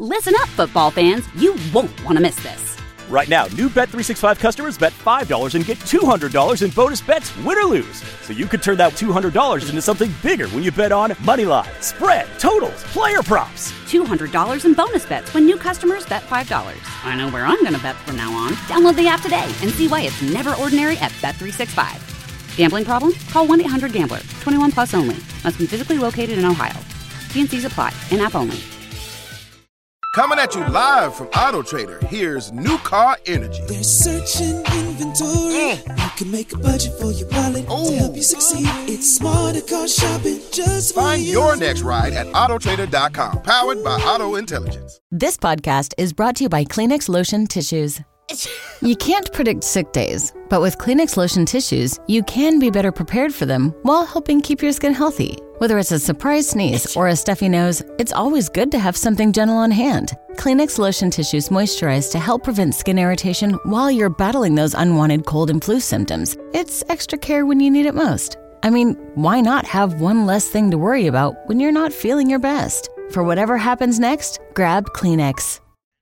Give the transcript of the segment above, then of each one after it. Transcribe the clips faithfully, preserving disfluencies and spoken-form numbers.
Listen up, football fans. You won't want to miss this. Right now, new Bet three sixty-five customers bet five dollars and get two hundred dollars in bonus bets, win or lose. So you could turn that two hundred dollars into something bigger when you bet on money line, spread, totals, player props. two hundred dollars in bonus bets when new customers bet five dollars. I know where I'm going to bet from now on. Download the app today and see why it's never ordinary at Bet three sixty-five. Gambling problem? Call one eight hundred gambler. twenty-one plus only. Must be physically located in Ohio. T and C's apply. In-app only. Coming at you live from Auto Trader, here's New Car Energy. They're searching inventory. Mm. You can make a budget for your wallet Ooh. To help you succeed. It's smarter car shopping just for Find you. your next ride at auto trader dot com. Powered by Auto Intelligence. This podcast is brought to you by Kleenex Lotion Tissues. You can't predict sick days, but with Kleenex Lotion Tissues, you can be better prepared for them while helping keep your skin healthy. Whether it's a surprise sneeze or a stuffy nose, it's always good to have something gentle on hand. Kleenex Lotion Tissues moisturize to help prevent skin irritation while you're battling those unwanted cold and flu symptoms. It's extra care when you need it most. I mean, why not have one less thing to worry about when you're not feeling your best? For whatever happens next, grab Kleenex.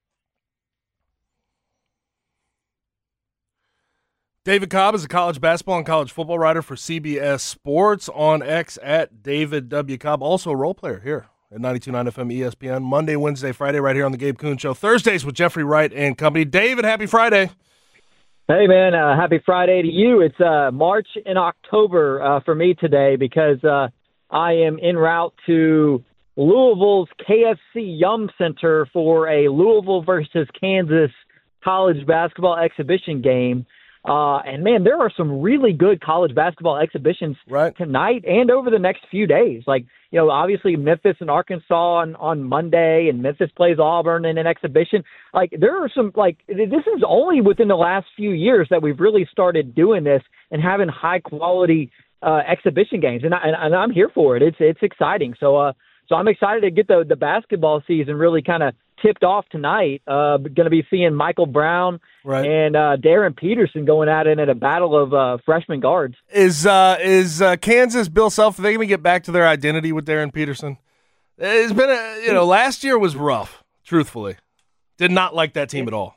David Cobb is a college basketball and college football writer for C B S Sports, on X at David W. Cobb, also a role player here at ninety-two point nine F M E S P N, Monday, Wednesday, Friday, right here on the Gabe Kuhn Show. Thursdays with Jeffrey Wright and company. David, happy Friday. Hey, man, uh, happy Friday to you. It's uh, March and October uh, for me today because uh, I am en route to Louisville's K F C Yum Center for a Louisville versus Kansas college basketball exhibition game. Uh, and, man, there are some really good college basketball exhibitions right. tonight and over the next few days. Like, you know, obviously Memphis and Arkansas on, on Monday, and Memphis plays Auburn in an exhibition. Like, there are some, like, this is only within the last few years that we've really started doing this and having high-quality uh, exhibition games. And, I, and, and I'm here for it. It's it's exciting. So, uh, so I'm excited to get the, the basketball season really kind of tipped off tonight. Uh, going to be seeing Michael Brown right. and uh, Darren Peterson going at it in a battle of uh, freshman guards. Is uh, is uh, Kansas, Bill Self, are they going to get back to their identity with Darren Peterson? It's been a, you know, last year was rough, truthfully. Did not like that team at all.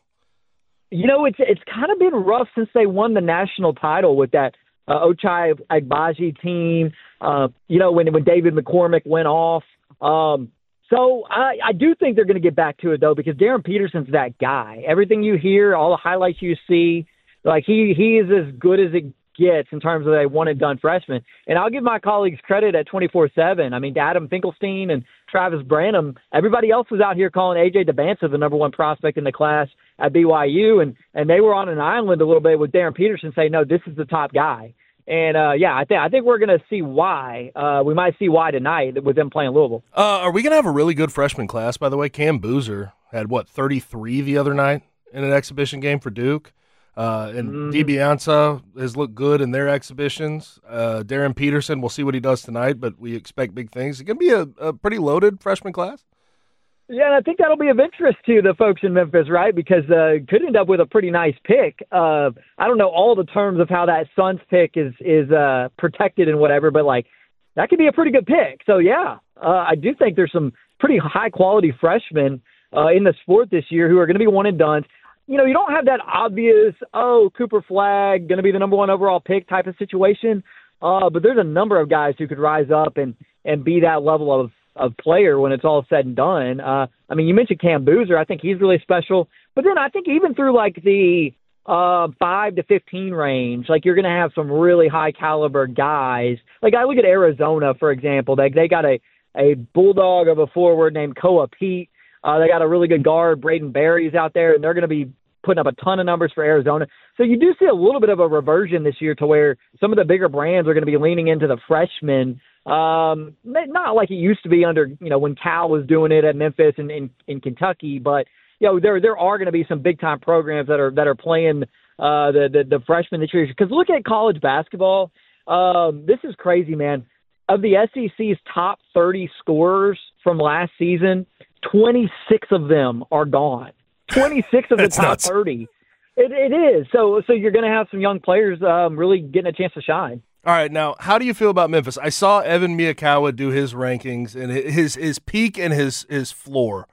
You know, it's it's kind of been rough since they won the national title with that uh, Ochai Agbaji team. Uh, you know, when, when David McCormick went off. Um, So I, I do think they're going to get back to it, though, because Darren Peterson's that guy. Everything you hear, all the highlights you see, like he, he is as good as it gets in terms of a one-and-done freshman. And I'll give my colleagues credit at twenty-four seven. I mean, Adam Finkelstein and Travis Branham, everybody else was out here calling A J DeBanza the number one prospect in the class at B Y U, and, and they were on an island a little bit with Darren Peterson saying, no, this is the top guy. And, uh, yeah, I, th- I think we're going to see why. Uh, we might see why tonight with them playing Louisville. Uh, are we going to have a really good freshman class, by the way? Cam Boozer had, what, thirty-three the other night in an exhibition game for Duke. Uh, and mm. DiBiase has looked good in their exhibitions. Uh, Darren Peterson, we'll see what he does tonight, but we expect big things. It's going to be a, a pretty loaded freshman class. Yeah, and I think that'll be of interest to the folks in Memphis, right? Because uh, could end up with a pretty nice pick. Uh, I don't know all the terms of how that Suns pick is is uh, protected and whatever, but like that could be a pretty good pick. So yeah, uh, I do think there's some pretty high quality freshmen uh, in the sport this year who are going to be one and done. You know, you don't have that obvious oh Cooper Flagg going to be the number one overall pick type of situation, uh, but there's a number of guys who could rise up and and be that level of. of player when it's all said and done. Uh, I mean, you mentioned Cam Boozer. I think he's really special. But then I think even through like the uh, five to fifteen range, like you're going to have some really high caliber guys. Like I look at Arizona, for example. They they got a, a bulldog of a forward named Koa Pete. Uh, they got a really good guard, Braden Berry's out there, and they're going to be putting up a ton of numbers for Arizona. So you do see a little bit of a reversion this year to where some of the bigger brands are going to be leaning into the freshmen. Um, not like it used to be under, you know, when Cal was doing it at Memphis and in, in Kentucky, but you know, there, there are going to be some big time programs that are, that are playing, uh, the, the, the freshmen this year. Cause look at college basketball. Um, this is crazy, man. Of the S E C's top thirty scorers from last season, twenty-six of them are gone. twenty-six of the top nuts. thirty. It, it is. So, so you're going to have some young players, um, really getting a chance to shine. All right, now, how do you feel about Memphis? I saw Evan Miyakawa do his rankings, and his his peak and his, his floor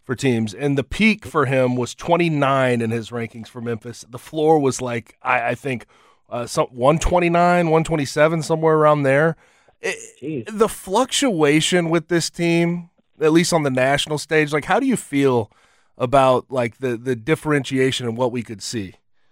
for teams, and the peak for him was twenty-nine in his rankings for Memphis. The floor was like, I, I think, uh, some one twenty-nine, one twenty-seven, somewhere around there. It, the fluctuation with this team, at least on the national stage, like how do you feel about like the, the differentiation and what we could see?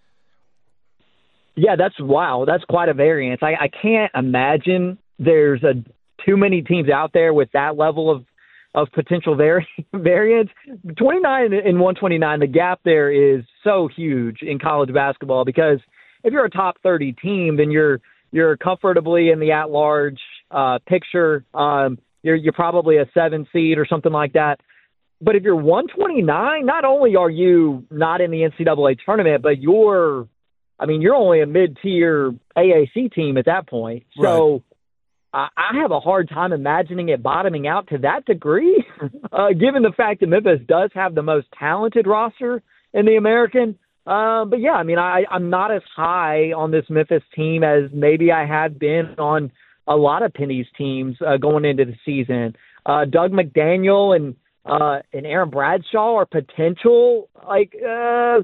Yeah, that's wow. That's quite a variance. I, I can't imagine there's a too many teams out there with that level of, of potential vari- variance. twenty-nine and one twenty-nine, the gap there is so huge in college basketball because if you're a top thirty team, then you're you're comfortably in the at-large uh, picture. Um, you're you're probably a seven seed or something like that. But if you're one twenty-nine, not only are you not in the N C double A tournament, but you're, I mean, you're only a mid-tier A A C team at that point. So right. I, I have a hard time imagining it bottoming out to that degree, uh, given the fact that Memphis does have the most talented roster in the American. Uh, but, yeah, I mean, I, I'm not as high on this Memphis team as maybe I have been on a lot of Penny's teams uh, going into the season. Uh, Doug McDaniel and uh, and Aaron Bradshaw are potential, like, uh,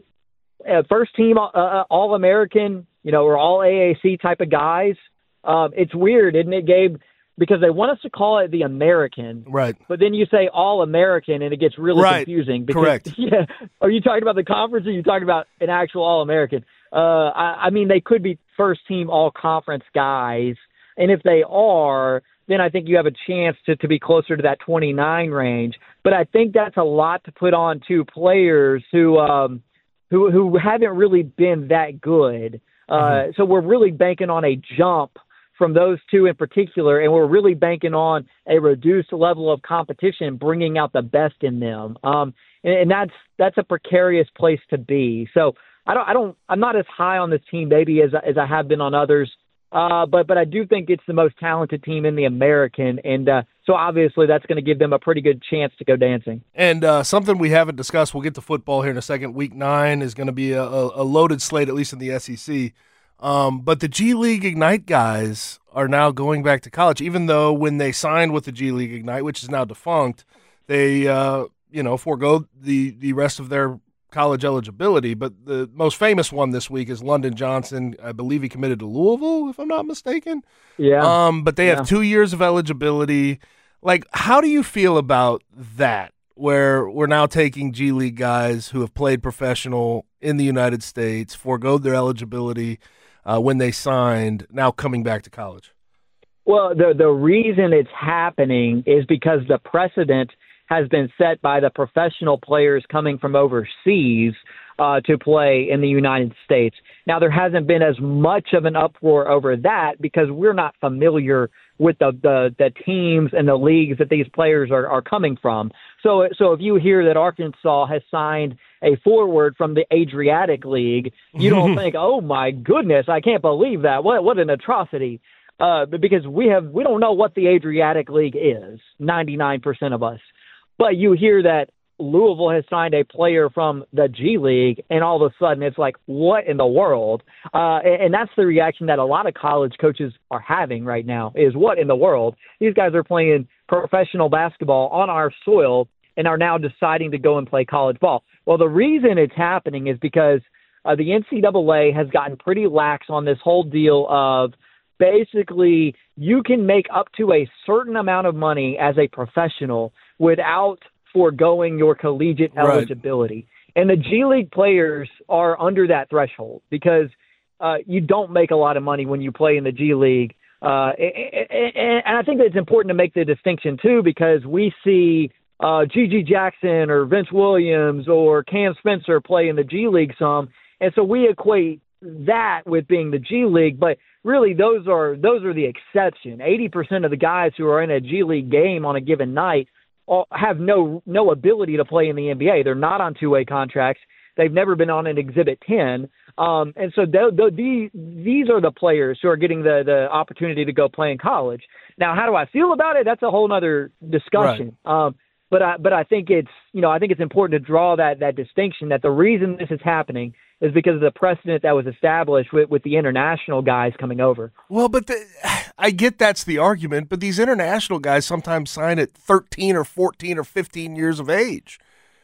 first team uh, All-American, you know, or all A A C type of guys. Um, it's weird, isn't it, Gabe? Because they want us to call it the American, right? But then you say All-American, and it gets really right. confusing. Because, Correct. Yeah. Are you talking about the conference, or are you talking about an actual All-American? Uh, I, I mean, they could be first-team All-Conference guys, and if they are, then I think you have a chance to, to be closer to that twenty-nine range. But I think that's a lot to put on two players who um, who who haven't really been that good. Uh, mm-hmm. So we're really banking on a jump from those two in particular, and we're really banking on a reduced level of competition, bringing out the best in them. Um, and, and that's that's a precarious place to be. So I don't I don't I'm not as high on this team maybe as as I have been on others. Uh, but but I do think it's the most talented team in the American, and uh, so obviously that's going to give them a pretty good chance to go dancing. And uh, something we haven't discussed, we'll get to football here in a second. Week nine is going to be a, a loaded slate, at least in the S E C. Um, but the G League Ignite guys are now going back to college, even though when they signed with the G League Ignite, which is now defunct, they uh, you know forego the the rest of their college eligibility. But the most famous one this week is London Johnson. I believe he committed to Louisville, if I'm not mistaken. Yeah. Um, but they yeah. have two years of eligibility. Like, how do you feel about that, where we're now taking G League guys who have played professional in the United States, forgoed their eligibility uh, when they signed, now coming back to college? Well, the the reason it's happening is because the precedent has been set by the professional players coming from overseas uh, to play in the United States. Now, there hasn't been as much of an uproar over that because we're not familiar with the, the, the teams and the leagues that these players are, are coming from. So, so if you hear that Arkansas has signed a forward from the Adriatic League, you don't think, oh, my goodness, I can't believe that. What, what an atrocity. Uh, because we have we don't know what the Adriatic League is, ninety-nine percent of us. But you hear that Louisville has signed a player from the G League, and all of a sudden it's like, what in the world? Uh, and, and that's the reaction that a lot of college coaches are having right now is, what in the world? These guys are playing professional basketball on our soil and are now deciding to go and play college ball. Well, the reason it's happening is because uh, the N C double A has gotten pretty lax on this whole deal of basically you can make up to a certain amount of money as a professional without foregoing your collegiate right. eligibility. And the G League players are under that threshold because uh, you don't make a lot of money when you play in the G League. Uh, and, and I think that it's important to make the distinction, too, because we see uh, G G Jackson or Vince Williams or Cam Spencer play in the G League some. And so we equate that with being the G League, but really those are those are the exception. eighty percent of the guys who are in a G League game on a given night have no no ability to play in the N B A. They're not on two-way contracts. They've never been on an Exhibit ten. Um, and so th- th- these, these are the players who are getting the, the opportunity to go play in college. Now, how do I feel about it? That's a whole other discussion. Right. Um, but I, but I think it's, you know, I think it's important to draw that, that distinction that the reason this is happening is because of the precedent that was established with, with the international guys coming over. Well, but the, I get that's the argument, but these international guys sometimes sign at thirteen or fourteen or fifteen years of age.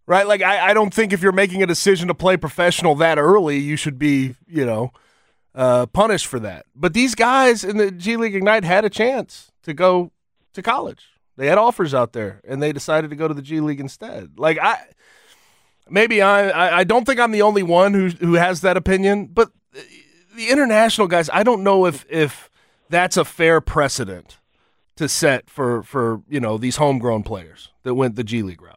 right? Like, I, I don't think if you're making a decision to play professional that early, you should be, you know, uh, punished for that. But these guys in the G League Ignite had a chance to go to college. They had offers out there, and they decided to go to the G League instead. Like, I maybe I I, I don't think I'm the only one who who has that opinion, but the international guys, I don't know if if that's a fair precedent to set for, for you know, these homegrown players that went the G League route.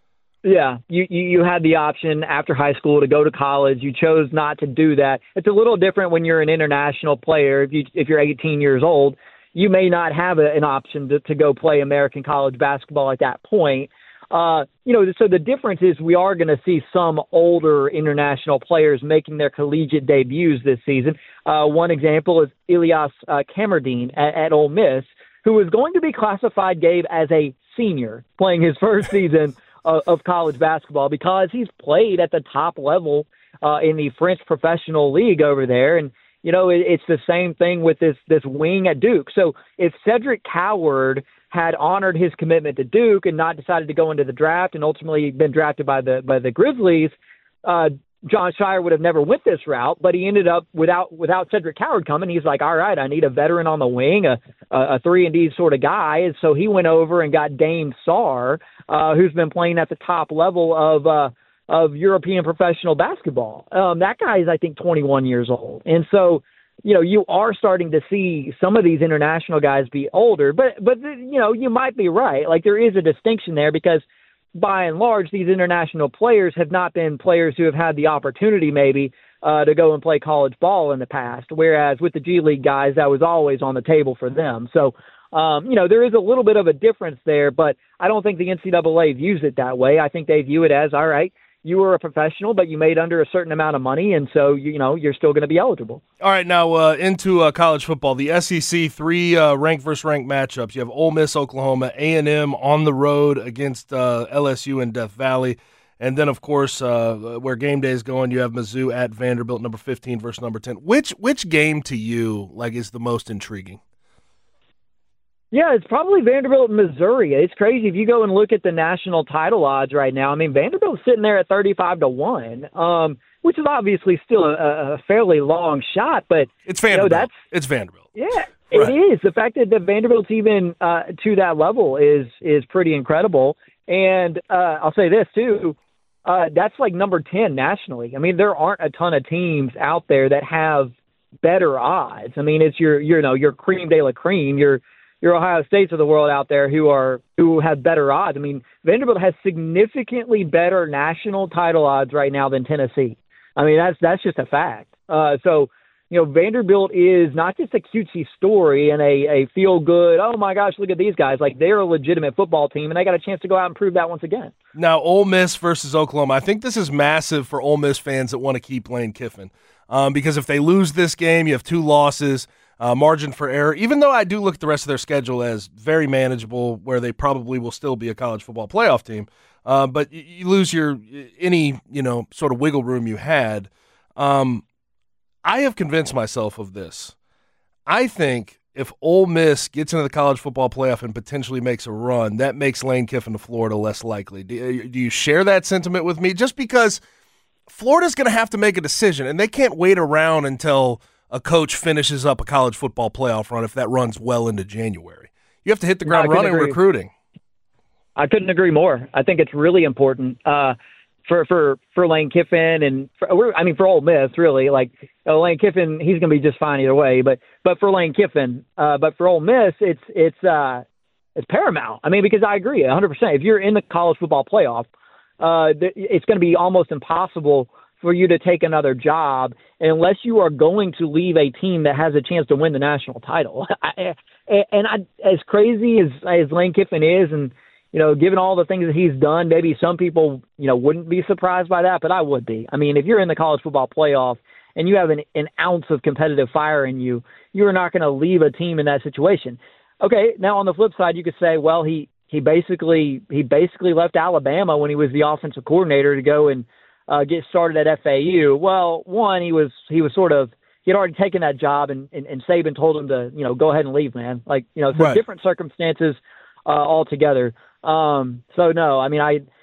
Yeah, you, you you had the option after high school to go to college. You chose not to do that. It's a little different when you're an international player. If you if you're eighteen years old, you may not have a, an option to, to go play American college basketball at that point. Uh, you know, so the difference is we are going to see some older international players making their collegiate debuts this season. Uh, one example is Ilyas uh, Kamerdine at, at Ole Miss, who is going to be classified, Gabe, as a senior playing his first season of, of college basketball because he's played at the top level uh, in the French professional league over there. And, you know, it, it's the same thing with this, this wing at Duke. So if Cedric Coward had honored his commitment to Duke and not decided to go into the draft and ultimately been drafted by the by the Grizzlies, uh, John Shire would have never went this route, but he ended up without without Cedric Coward coming. He's like, all right, I need a veteran on the wing, a a three and D sort of guy, and so he went over and got Dame Sarr, uh, who's been playing at the top level of uh, of European professional basketball. Um, that guy is, I think, twenty-one years old, and so you know you are starting to see some of these international guys be older, but but you know you might be right. Like there is a distinction there because, by and large, these international players have not been players who have had the opportunity maybe uh, to go and play college ball in the past, whereas with the G League guys, that was always on the table for them. So, um, you know, there is a little bit of a difference there, but I don't think the N C double A views it that way. I think they view it as, all right, you were a professional, but you made under a certain amount of money, and so, you know, you're still going to be eligible. All right, now uh, into uh, college football. The S E C, three uh, ranked versus ranked matchups. You have Ole Miss, Oklahoma, A and M on the road against uh, L S U in Death Valley. And then, of course, uh, where game day is going, you have Mizzou at Vanderbilt, number fifteen versus number ten. Which which game to you like is the most intriguing? Yeah, it's probably Vanderbilt and Missouri. It's crazy if you go and look at the national title odds right now. I mean, Vanderbilt's sitting there at thirty-five to one, um, which is obviously still a, a fairly long shot, but it's Vanderbilt. You know, that's, it's Vanderbilt. Yeah, right. It is. The fact that the Vanderbilt's even uh, to that level is is pretty incredible. And uh, I'll say this too. Uh, that's like number ten nationally. I mean, there aren't a ton of teams out there that have better odds. I mean, it's your, you know, your cream de la cream, your your Ohio States of the world out there who are who have better odds. I mean, Vanderbilt has significantly better national title odds right now than Tennessee. I mean, that's that's just a fact. Uh, so, you know, Vanderbilt is not just a cutesy story and a, a feel-good, oh, my gosh, look at these guys. Like, they're a legitimate football team, and they got a chance to go out and prove that once again. Now, Ole Miss versus Oklahoma. I think this is massive for Ole Miss fans that want to keep Lane Kiffin um, because if they lose this game, you have two losses. Uh, margin for error, even though I do look at the rest of their schedule as very manageable, where they probably will still be a college football playoff team. Uh, but you, you lose your any you know sort of wiggle room you had. Um, I have convinced myself of this. I think if Ole Miss gets into the college football playoff and potentially makes a run, that makes Lane Kiffin to Florida less likely. Do, do you share that sentiment with me? Just because Florida's going to have to make a decision, and they can't wait around until a coach finishes up a college football playoff run if that runs well into January. You have to hit the ground no, running agree. recruiting. I couldn't agree more. I think it's really important uh, for, for, for Lane Kiffin and for, I mean for Ole Miss really. Like uh, Lane Kiffin, he's going to be just fine either way. But but for Lane Kiffin, uh, but for Ole Miss, it's it's uh, it's paramount. I mean because I agree one hundred percent. If you're in the college football playoff, uh, it's going to be almost impossible for you to take another job unless you are going to leave a team that has a chance to win the national title. I, and I, as crazy as, as Lane Kiffin is, and, you know, given all the things that he's done, maybe some people, you know, wouldn't be surprised by that, but I would be. I mean, if you're in the college football playoff and you have an, an ounce of competitive fire in you, you're not going to leave a team in that situation. Okay. Now on the flip side, you could say, well, he, he basically, he basically left Alabama when he was the offensive coordinator to go and, Uh, get started at F A U. Well, one, he was he was sort of he had already taken that job, and, and, and Saban told him to you know go ahead and leave, man. Like you know, so right. different circumstances uh, altogether. Um, so no, I mean I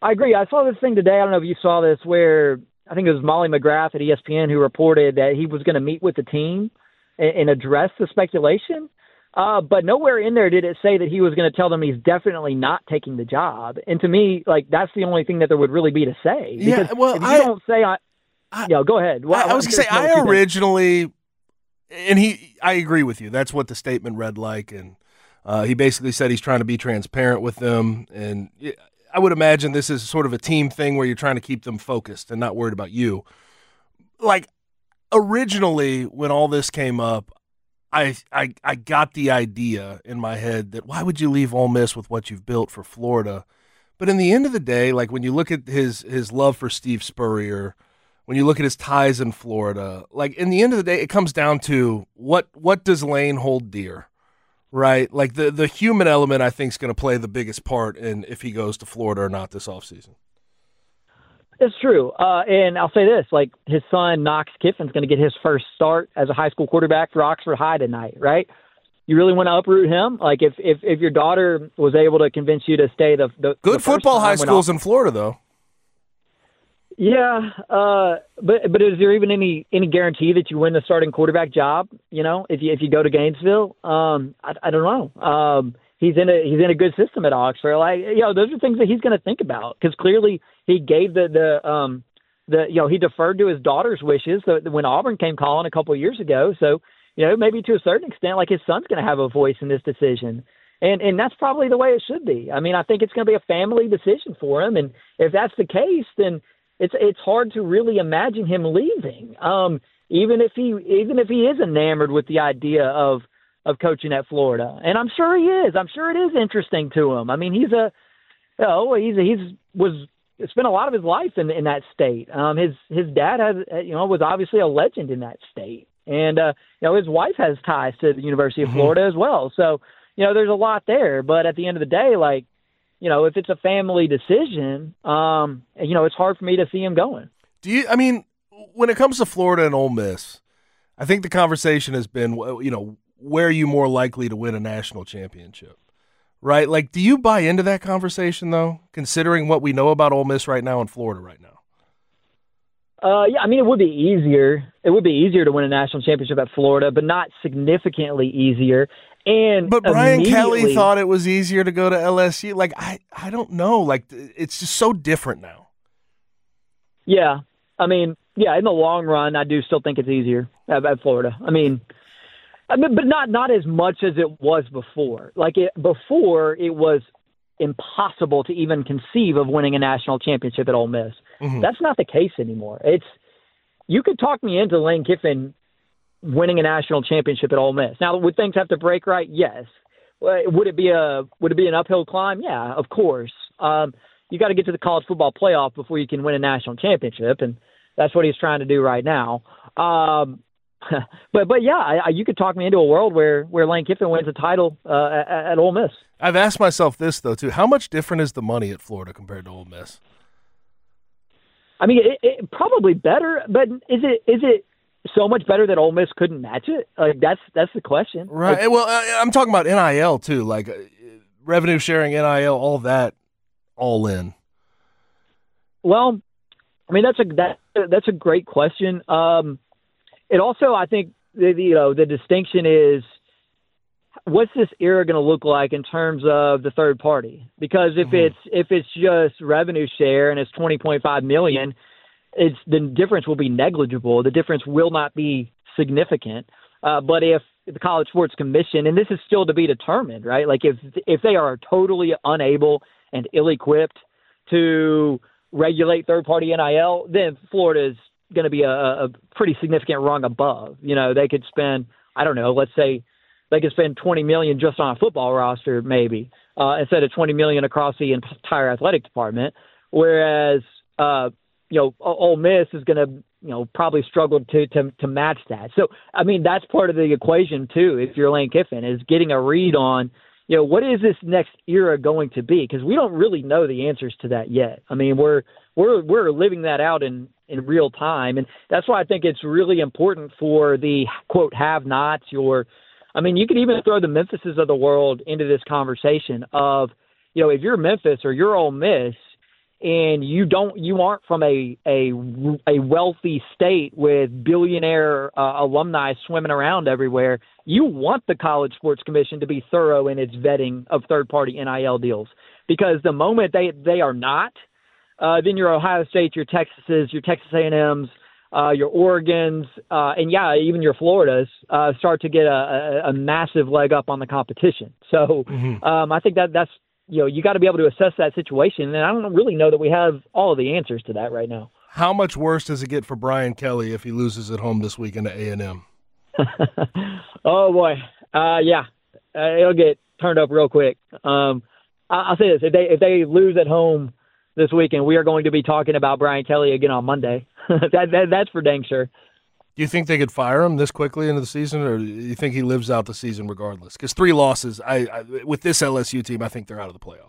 I agree. I saw this thing today. I don't know if you saw this, where I think it was Molly McGrath at E S P N who reported that he was going to meet with the team and, and address the speculation. Uh, but nowhere in there did it say that he was going to tell them he's definitely not taking the job. And to me, like, that's the only thing that there would really be to say. Yeah, well, if you I don't say, I, I, you know, go ahead. Well, I, I was going to say, I originally, and he, I agree with you. That's what the statement read like. And uh, he basically said he's trying to be transparent with them. And I would imagine this is sort of a team thing where you're trying to keep them focused and not worried about you. Like, originally, when all this came up, I, I I got the idea in my head that why would you leave Ole Miss with what you've built for Florida? But in the end of the day, like when you look at his his love for Steve Spurrier, when you look at his ties in Florida, like in the end of the day, it comes down to what what does Lane hold dear, right? Like the, the human element, I think, is going to play the biggest part in if he goes to Florida or not this offseason. It's true. Uh, and I'll say this, like his son, Knox Kiffin's going to get his first start as a high school quarterback for Oxford High tonight, right? You really want to uproot him? Like if, if, if your daughter was able to convince you to stay the, the Good the football high schools in Florida, though. Yeah, uh, but but is there even any, any guarantee that you win the starting quarterback job, you know, if you if you go to Gainesville? Um, I, I don't know. Um He's in a he's in a good system at Oxford. Like, you know, those are things that he's going to think about, because clearly he gave the the um the you know he deferred to his daughter's wishes when Auburn came calling a couple of years ago. So, you know, maybe to a certain extent, like his son's going to have a voice in this decision, and and that's probably the way it should be. I mean, I think it's going to be a family decision for him, and if that's the case, then it's it's hard to really imagine him leaving. Um, even if he even if he is enamored with the idea of. of coaching at Florida. And I'm sure he is. I'm sure it is interesting to him. I mean, he's a, you know, he's, he's was spent a lot of his life in, in that state. Um, his, his dad has, you know, was obviously a legend in that state. And, uh, you know, his wife has ties to the University of Florida mm-hmm. as well. So, you know, there's a lot there, but at the end of the day, like, you know, if it's a family decision, um, you know, it's hard for me to see him going. Do you, I mean, when it comes to Florida and Ole Miss, I think the conversation has been, you know, where are you more likely to win a national championship, right? Like, do you buy into that conversation, though, considering what we know about Ole Miss right now and Florida right now? Uh, yeah, I mean, it would be easier. It would be easier to win a national championship at Florida, but not significantly easier. And But Brian Kelly thought it was easier to go to L S U. Like, I, I don't know. Like, it's just so different now. Yeah. I mean, yeah, in the long run, I do still think it's easier at, at Florida. I mean – I mean, but not not as much as it was before. Like it before, it was impossible to even conceive of winning a national championship at Ole Miss. Mm-hmm. That's not the case anymore. It's you could talk me into Lane Kiffin winning a national championship at Ole Miss. Now, would things have to break right? Yes. Would it be a would it be an uphill climb? Yeah, of course. Um, you got to get to the college football playoff before you can win a national championship, and that's what he's trying to do right now. Um, but but yeah, I, I, you could talk me into a world where, where Lane Kiffin wins a title uh, at, at Ole Miss. I've asked myself this though too: how much different is the money at Florida compared to Ole Miss? I mean, it, it, probably better, but is it is it so much better that Ole Miss couldn't match it? Like that's that's the question, right? Like, well, I'm talking about N I L too, like uh, revenue sharing, N I L, all that, all in. Well, I mean that's a that that's a great question. Um, It also, I think, the, you know, the distinction is what's this era going to look like in terms of the third party? Because if mm-hmm. it's if it's just revenue share and it's twenty point five million, it's the difference will be negligible. The difference will not be significant. Uh, but if the College Sports Commission, and this is still to be determined, right? Like if if they are totally unable and ill-equipped to regulate third party N I L, then Florida is going to be a, a pretty significant rung above. You know, they could spend, I don't know, let's say they could spend twenty million dollars just on a football roster, maybe, uh, instead of twenty million dollars across the entire athletic department. Whereas, uh, you know, Ole Miss is going to, you know, probably struggle to, to, to match that. So, I mean, that's part of the equation too. If you're Lane Kiffin, is getting a read on, you know, what is this next era going to be? Because we don't really know the answers to that yet. I mean, we're, we're, we're living that out in, in real time. And that's why I think it's really important for the quote have-nots or, I mean, you could even throw the Memphises of the world into this conversation of, you know, if you're Memphis or you're Ole Miss and you don't, you aren't from a a, a wealthy state with billionaire uh, alumni swimming around everywhere, you want the College Sports Commission to be thorough in its vetting of third-party N I L deals. Because the moment they they are not, uh, then your Ohio State, your Texases, your Texas A and M's, uh, your Oregons, uh, and yeah, even your Floridas uh, start to get a, a, a massive leg up on the competition. So mm-hmm. um, I think that that's, you know, you got to be able to assess that situation. And I don't really know that we have all of the answers to that right now. How much worse does it get for Brian Kelly if he loses at home this weekend to A and M? Oh, boy. Uh, yeah, uh, it'll get turned up real quick. Um, I'll say this. If they, if they lose at home this weekend, we are going to be talking about Brian Kelly again on Monday. that, that That's for dang sure. Do you think they could fire him this quickly into the season, or do you think he lives out the season regardless? Because three losses, I, I with this L S U team, I think they're out of the playoff.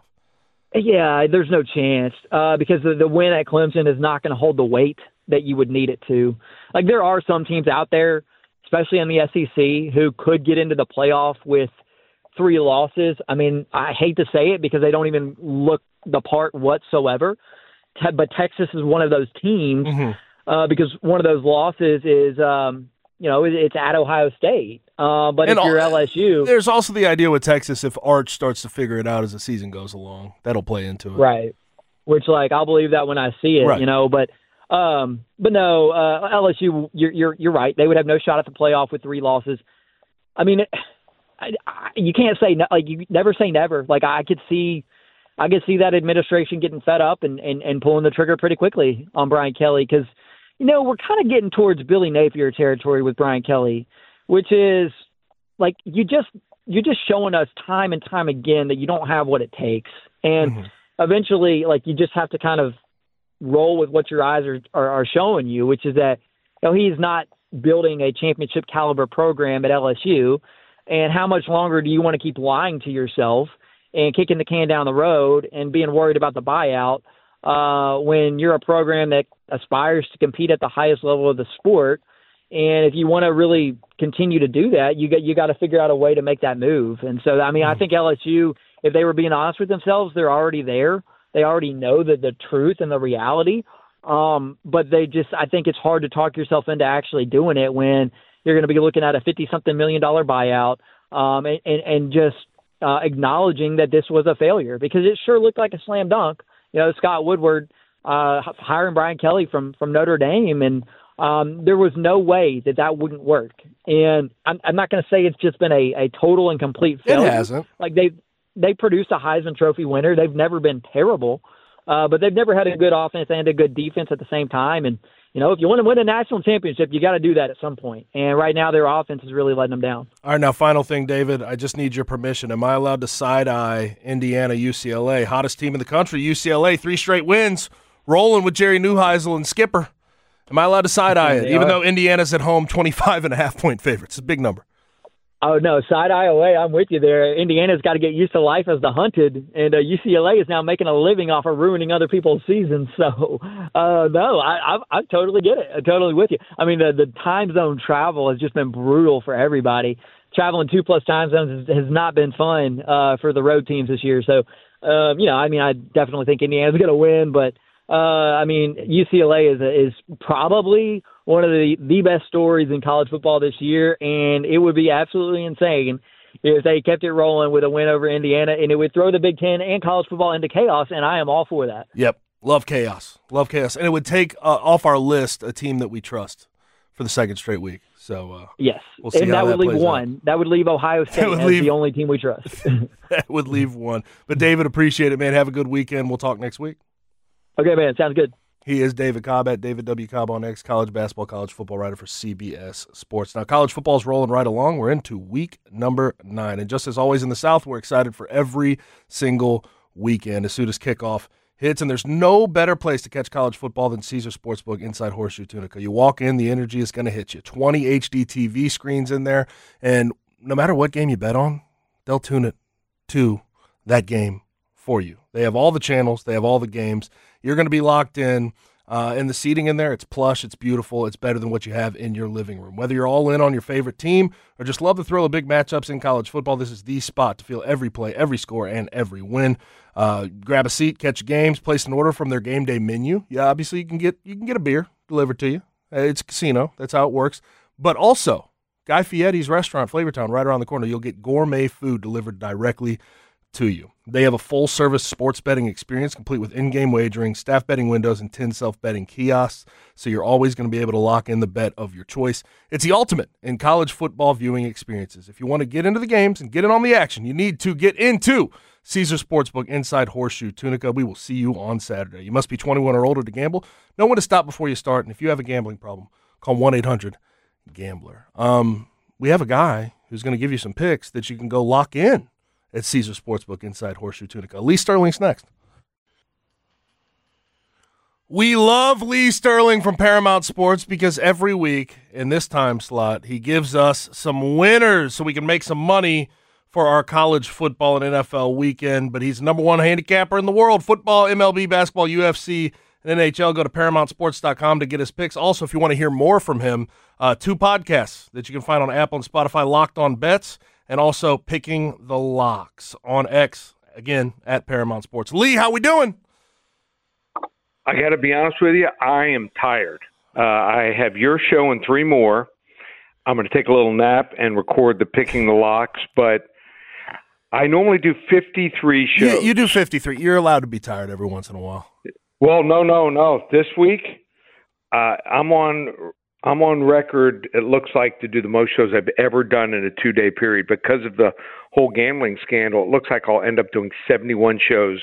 Yeah, there's no chance uh, because the, the win at Clemson is not going to hold the weight that you would need it to. Like, there are some teams out there, especially in the S E C, who could get into the playoff with three losses. I mean, I hate to say it because they don't even look the part whatsoever, but Texas is one of those teams mm-hmm. uh, because one of those losses is, um, you know, it's at Ohio State. Uh, but and if you're L S U... There's also the idea with Texas, if Arch starts to figure it out as the season goes along, that'll play into it. Right. Which, like, I'll believe that when I see it, right. you know, but um, but no, uh, L S U, you're, you're you're right. They would have no shot at the playoff with three losses. I mean, I, I, you can't say, no, like, you never say never. Like, I could see... I could see that administration getting fed up and, and, and pulling the trigger pretty quickly on Brian Kelly because, you know, we're kind of getting towards Billy Napier territory with Brian Kelly, which is like you just you're just showing us time and time again that you don't have what it takes. And mm-hmm. eventually, like, you just have to kind of roll with what your eyes are, are, are showing you, which is that, you know, he's not building a championship caliber program at L S U. And how much longer do you want to keep lying to yourself and kicking the can down the road and being worried about the buyout uh, when you're a program that aspires to compete at the highest level of the sport? And if you want to really continue to do that, you got you got to figure out a way to make that move. And so, I mean, I think L S U, if they were being honest with themselves, they're already there. They already know the, the truth and the reality. Um, but they just, I think it's hard to talk yourself into actually doing it when you're going to be looking at a fifty-something million dollar buyout um, and, and, and just uh, acknowledging that this was a failure because it sure looked like a slam dunk. You know, Scott Woodward uh, hiring Brian Kelly from, from Notre Dame, and um, there was no way that that wouldn't work. And I'm, I'm not going to say it's just been a, a total and complete failure. It hasn't. Like they they produced a Heisman Trophy winner. They've never been terrible, uh, but they've never had a good offense and a good defense at the same time. And you know, if you want to win a national championship, you got to do that at some point. And right now, their offense is really letting them down. All right, now, final thing, David. I just need your permission. Am I allowed to side-eye Indiana, U C L A? Hottest team in the country, U C L A, three straight wins, rolling with Jerry Neuheisel and Skipper. Am I allowed to side-eye it, even though Indiana's at home twenty-five and a half point favorites? It's a big number. Oh, no, side-eye away. I'm with you there. Indiana's got to get used to life as the hunted, and uh, U C L A is now making a living off of ruining other people's seasons. So, uh, no, I, I, I totally get it. I'm totally with you. I mean, the, the time zone travel has just been brutal for everybody. Traveling two-plus time zones has, has not been fun uh, for the road teams this year. So, um, you know, I mean, I definitely think Indiana's going to win, but Uh, I mean, U C L A is is probably one of the, the best stories in college football this year, and it would be absolutely insane if they kept it rolling with a win over Indiana, and it would throw the Big Ten and college football into chaos, and I am all for that. Yep, love chaos, love chaos, and it would take uh, off our list a team that we trust for the second straight week. So uh, yes, we'll see and how that would that leave one. Out. That would leave Ohio State as leave, the only team we trust. That would leave one. But David, appreciate it, man. Have a good weekend. We'll talk next week. Okay, man. Sounds good. He is David Cobb at David W. Cobb on X, college basketball, college football writer for C B S Sports. Now, college football is rolling right along. We're into week number nine. And just as always in the South, we're excited for every single weekend as soon as kickoff hits. And there's no better place to catch college football than Caesar Sportsbook inside Horseshoe Tunica. You walk in, the energy is going to hit you. twenty H D T V screens in there. And no matter what game you bet on, they'll tune it to that game for you. They have all the channels. They have all the games. You're going to be locked in Uh, and the seating in there, it's plush, it's beautiful, it's better than what you have in your living room. Whether you're all in on your favorite team or just love the thrill of big matchups in college football, this is the spot to feel every play, every score, and every win. Uh, grab a seat, catch games, place an order from their game day menu. Yeah, obviously you can get you can get a beer delivered to you. It's a casino. That's how it works. But also, Guy Fieri's restaurant, Flavortown, right around the corner, you'll get gourmet food delivered directly to you. They have a full-service sports betting experience complete with in-game wagering, staff betting windows, and ten self-betting kiosks, so you're always going to be able to lock in the bet of your choice. It's the ultimate in college football viewing experiences. If you want to get into the games and get in on the action, you need to get into Caesars Sportsbook inside Horseshoe Tunica. We will see you on Saturday. You must be twenty-one or older to gamble. Know when to stop before you start, and if you have a gambling problem, call one eight hundred gambler. Um, we have a guy who's going to give you some picks that you can go lock in at Caesars Sportsbook inside Horseshoe Tunica. Lee Sterling's next. We love Lee Sterling from Paramount Sports because every week in this time slot, he gives us some winners so we can make some money for our college football and N F L weekend. But he's the number one handicapper in the world: football, M L B, basketball, U F C, and N H L. Go to paramount sports dot com to get his picks. Also, if you want to hear more from him, uh, two podcasts that you can find on Apple and Spotify: Locked On Bets, and also Picking the Locks on X, again, at Paramount Sports. Lee, how we doing? I got to be honest with you, I am tired. Uh, I have your show and three more. I'm going to take a little nap and record the Picking the Locks, but I normally do fifty-three shows. You, you do fifty-three. You're allowed to be tired every once in a while. Well, no, no, no. This week, uh, I'm on I'm on record, it looks like, to do the most shows I've ever done in a two-day period. Because of the whole gambling scandal, it looks like I'll end up doing seventy-one shows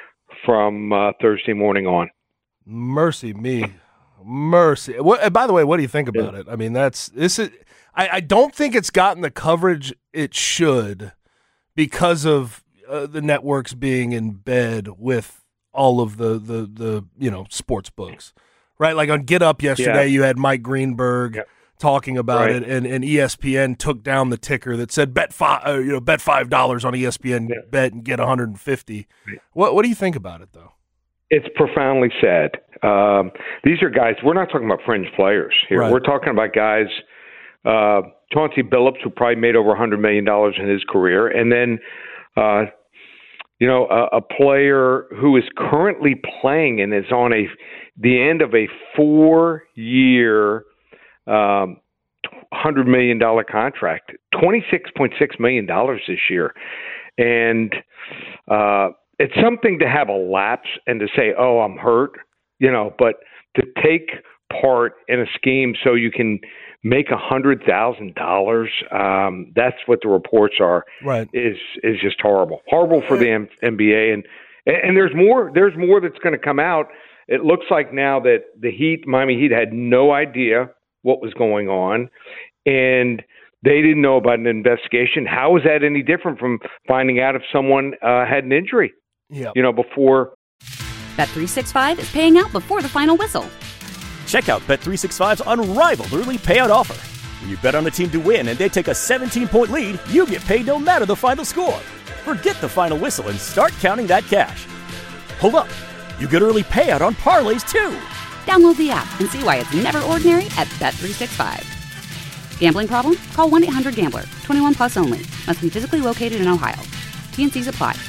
from uh, Thursday morning on. Mercy me. Mercy. What, by the way, what do you think about yeah. it? I mean, that's this is. I, I don't think it's gotten the coverage it should because of uh, the networks being in bed with all of the, the, the you know, sports books, right? Like on Get Up yesterday, yeah. you had Mike Greenberg yeah. talking about right. it, and, and E S P N took down the ticker that said bet five, uh, you know, bet five dollars on E S P N yeah. bet and get one hundred fifty. Right. What what do you think about it though? It's profoundly sad. Um, these are guys. We're not talking about fringe players here. Right. We're talking about guys. Uh, Chauncey Billups, who probably made over one hundred million dollars in his career, and then. Uh, You know, a, a player who is currently playing and is on a the end of a four-year, um, one hundred million dollars contract, twenty-six point six million dollars this year. And uh, it's something to have a lapse and to say, oh, I'm hurt, you know, but to take part in a scheme so you can make a hundred thousand dollars. Um, that's what the reports are. Right. Is is just horrible, horrible for the M- NBA. And and there's more. There's more that's going to come out. It looks like now that the Heat, Miami Heat, had no idea what was going on, and they didn't know about an investigation. How is that any different from finding out if someone uh, had an injury? Yeah. You know, before. Bet three sixty-five is paying out before the final whistle. Check out Bet three sixty-five's unrivaled early payout offer. When you bet on a team to win and they take a seventeen-point lead, you get paid no matter the final score. Forget the final whistle and start counting that cash. Hold up. You get early payout on parlays, too. Download the app and see why it's never ordinary at Bet three sixty-five. Gambling problem? Call one eight hundred gambler. twenty-one plus only. Must be physically located in Ohio. T and C's apply.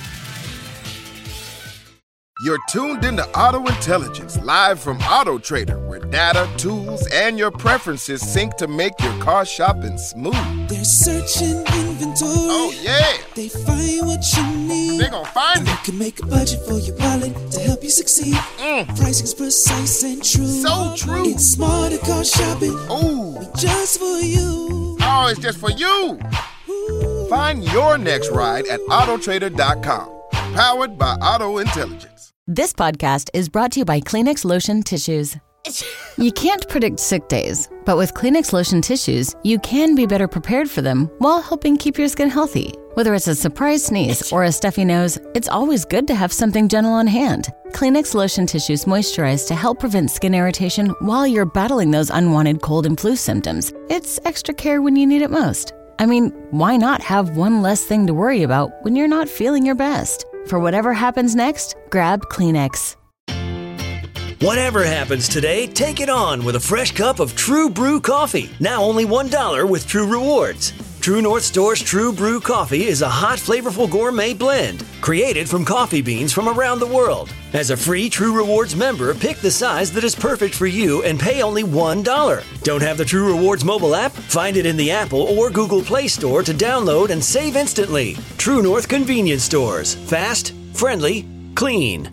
You're tuned into Auto Intelligence, live from Auto Trader, where data, tools, and your preferences sync to make your car shopping smooth. They're searching inventory. Oh, yeah. They find what you need. They're gonna find and it. You can make a budget for your wallet to help you succeed. Mm. Pricing's precise and true. So true. It's smarter car shopping. Ooh. Just for you. Oh, it's just for you. Ooh. Find your next ride at auto trader dot com. Powered by Auto Intelligence. This podcast is brought to you by Kleenex Lotion Tissues. You can't predict sick days, but with Kleenex Lotion Tissues, you can be better prepared for them while helping keep your skin healthy. Whether it's a surprise sneeze or a stuffy nose, it's always good to have something gentle on hand. Kleenex Lotion Tissues moisturize to help prevent skin irritation while you're battling those unwanted cold and flu symptoms. It's extra care when you need it most. I mean, why not have one less thing to worry about when you're not feeling your best? For whatever happens next, grab Kleenex. Whatever happens today, take it on with a fresh cup of True Brew coffee. Now only one dollar with True Rewards. True North Store's True Brew coffee is a hot, flavorful gourmet blend created from coffee beans from around the world. As a free True Rewards member, pick the size that is perfect for you and pay only one dollar. Don't have the True Rewards mobile app? Find it in the Apple or Google Play Store to download and save instantly. True North Convenience Stores. Fast, friendly, clean.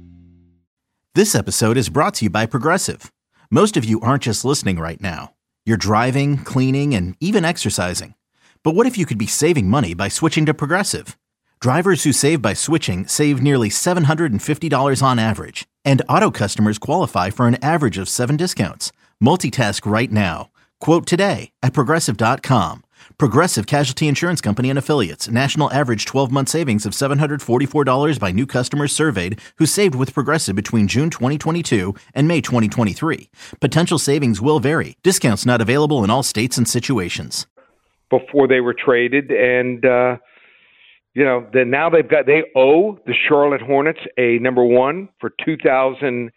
This episode is brought to you by Progressive. Most of you aren't just listening right now. You're driving, cleaning, and even exercising. But what if you could be saving money by switching to Progressive? Drivers who save by switching save nearly seven hundred fifty dollars on average. And auto customers qualify for an average of seven discounts. Multitask right now. Quote today at Progressive dot com. Progressive Casualty Insurance Company and Affiliates. National average twelve-month savings of seven hundred forty-four dollars by new customers surveyed who saved with Progressive between June twenty twenty-two and May twenty twenty-three. Potential savings will vary. Discounts not available in all states and situations. Before they were traded, and uh, you know, then now they've got they owe the Charlotte Hornets a number one for two thousand